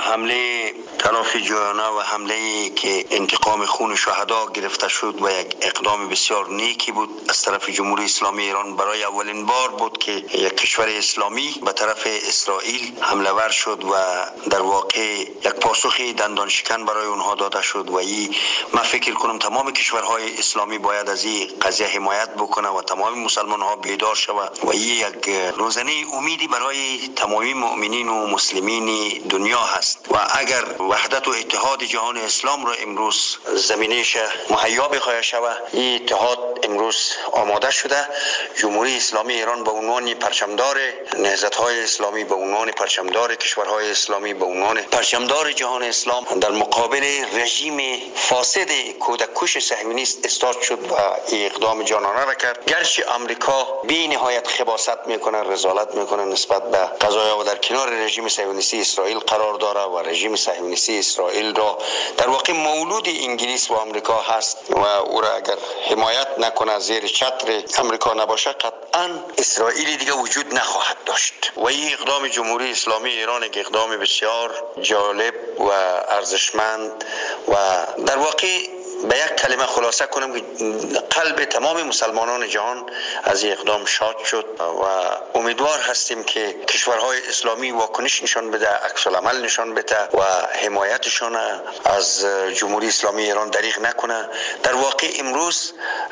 حمله تلافی جویانه و حمله که انتقام خون شهدا گرفته شد و یک اقدام بسیار نیکی بود از طرف جمهوری اسلامی ایران. برای اولین بار بود که یک کشور اسلامی به طرف اسرائیل حمله ور شد و در واقع یک پاسخ دندان شکن برای اونها داده شد و من فکر کنم تمام کشورهای اسلامی باید از این قضیه حمایت بکنه و تمام مسلمان ها بیدار شود و یک روزنه امیدی برای تمامی مؤمنین و مسلمین دنیا هست و اگر وحدت و اتحاد جهان اسلام را امروز زمینه‌اش مهیا بخواهد شود، این اتحاد امروز آماده شده. جمهوری اسلامی ایران به عنوان پرچمدار نهضت‌های اسلامی، به عنوان پرچمدار کشورهای اسلامی، به عنوان پرچمدار جهان اسلام در مقابل رژیم فاسد کودککش صهیونیست استاد شد و اقدام جانانه را کرد. گرچه آمریکا بی نهایت خباثت میکنه، رذالت میکنه نسبت به قضایا و در کنار رژیم صهیونیستی اسرائیل قرار داره و رژیم صهیونیستی اسرائیل را در واقع مولود انگلیس و آمریکا هست و او را اگر حمایت نکنه، زیر چتر آمریکا نباشه، قطعا اسرائیل دیگه وجود نخواهد داشت. و این اقدام جمهوری اسلامی ایران یک اقدام بسیار جالب و ارزشمند و در واقع به یک کلمه خلاصه کنم که قلب تمام مسلمانان جهان از این اقدام شاد شد و امیدوار هستیم که کشورهای اسلامی واکنش نشان بده، عکس العمل نشان بده و حمایتشان از جمهوری اسلامی ایران دریغ نکنه. در واقع امروز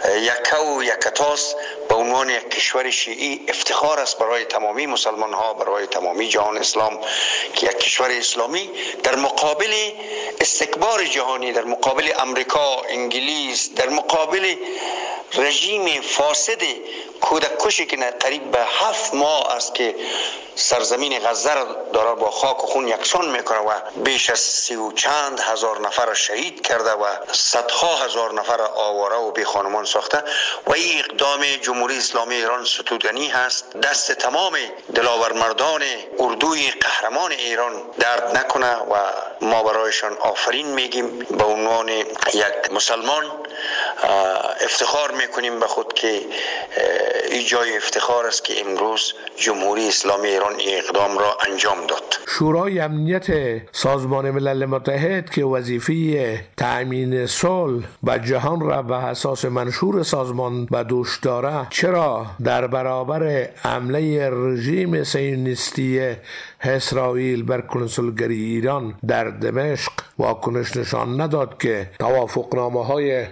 یکتاس به عنوان یک کشور شیعی افتخار است برای تمامی مسلمان ها، برای تمامی جهان اسلام که یک کشور اسلامی در مقابل استکبار جهانی، در مقابل امریکا، انگلیس، در مقابل رژیم فاسد کودککشی که قریب به 7 ماه است که سرزمین غزه را داره با خاک و خون یکسان میکنه و بیش از 30 و چند هزار نفر را شهید کرده و صدها هزار نفر را آواره و بی خانمان ساخته و این اقدام جمهوری اسلامی ایران ستودنی هست. دست تمام دلاور مردان اردوی قهرمان ایران درد نکنه و ما برایشان آفرین میگیم. به عنوان یک مسلمان افتخار میکنیم به خود که این جای افتخار است که امروز جمهوری اسلامی ایران این اقدام را انجام داد. شورای امنیت سازمان ملل متحد که وظیفه تأمین صلح و جهان را به اساس منشور سازمان به دوش دارد، چرا در برابر حمله رژیم صهیونیستی اسرائیل بر کنسولگری ایران در دمشق واکنش نشان نداد که توافقنامه‌های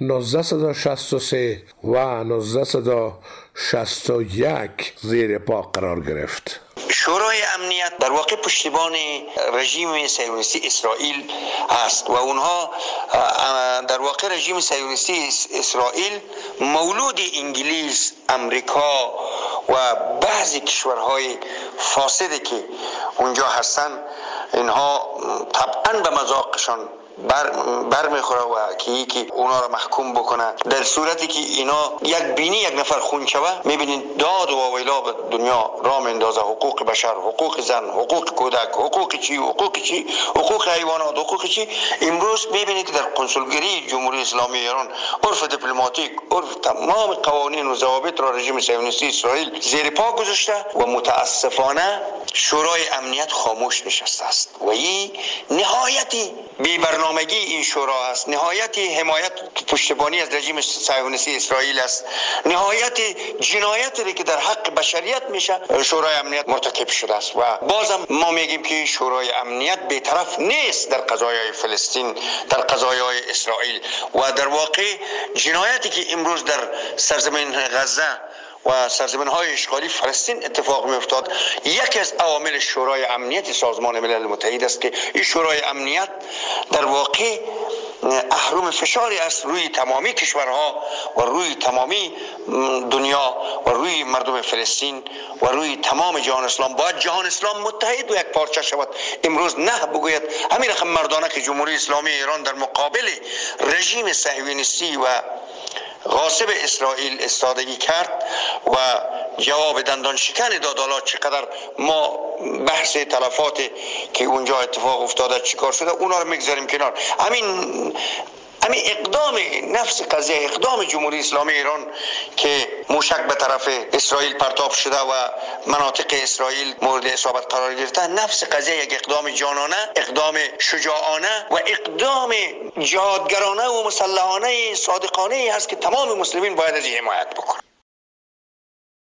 1963 و 1961 زیر پا قرار گرفت؟ شورای امنیت در واقع پشتیبان رژیم صهیونیستی اسرائیل است و اونها در واقع رژیم صهیونیستی اسرائیل مولود انگلیس، امریکا و بعضی کشورهای فاسدی که اونجا هستن، اینها طبعا به مذاقشان بر میخوره و که اونا را محکوم بکنه. در صورتی که اینا یک بینی یک نفر خون شوه، میبینید داد و واویلا به دنیا را میندازه، حقوق بشر، حقوق زن، حقوق کودک، حقوق چی، حقوق حیوانات، حقوق چی. امروز میبینید که در کنسولگری جمهوری اسلامی ایران عرف دیپلماتیک، عرف تمام قوانین و ضوابط را رژیم صهیونیستی اسرائیل زیر پا گذاشته و متاسفانه شورای امنیت خاموش نشسته است و این نهایتی بی برنامگی این شورا است، نهایت حمایت پشتیبانی از رژیم صهیونیستی اسرائیل است، نهایت جنایتی که در حق بشریت میشه شورای امنیت مرتکب شده است و بازم ما میگیم که شورای امنیت بی‌طرف نیست در قضایای فلسطین، در قضایای اسرائیل و در واقع جنایتی که امروز در سرزمین غزه و سرزمین‌های اشغالی فلسطین اتفاق می‌افتاد، یکی از عوامل شورای امنیت سازمان ملل متحد است که این شورای امنیت در واقع اهرم فشاری است روی تمامی کشورها و روی تمامی دنیا و روی مردم فلسطین و روی تمام جهان اسلام. باید جهان اسلام متحد و یک پارچه شود. امروز نه بگوید همین رقم مردانه که جمهوری اسلامی ایران در مقابل رژیم صهیونیستی و غاصب اسرائیل استادگی کرد و جواب دندان شکن داد. حالا چقدر ما بحث تلفات که اونجا اتفاق افتاده چیکار شده اونا رو میگذاریم کنار. همین همین اقدام نفس قضیه، اقدام جمهوری اسلامی ایران که موشک به طرف اسرائیل پرتاب شده و مناطق اسرائیل مورد اصابت قرار گرفته، نفس قضیه یک اقدام جانانه، اقدام شجاعانه و اقدام جهادگرانه و مسلحانه صادقانه است که تمام مسلمین باید از حمایت بکنند.